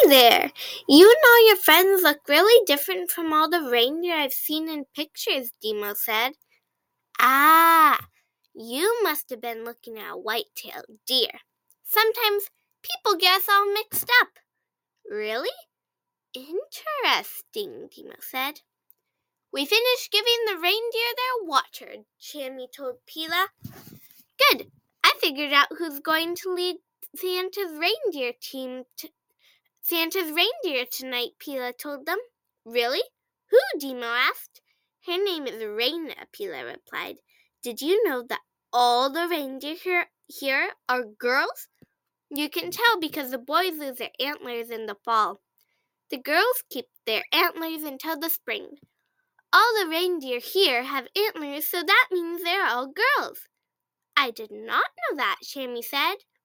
there! You know your friends look really different from all the reindeer I've seen in pictures, Demo said. Ah, you must have been looking at a white-tailed deer. Sometimes people get us all mixed up. Really? Interesting, Demo said. We finished giving the reindeer their watcher, Shammy told Pila. Good. I figured out who's going to lead Santa's reindeer tonight, Pila told them. Really? Who? Demo asked. Her name is Raina, Pila replied. Did you know that all the reindeer here are girls? You can tell because the boys lose their antlers in the fall. The girls keep their antlers until the spring. All the reindeer here have antlers, so that means they're all girls. I did not know that, Shammy said.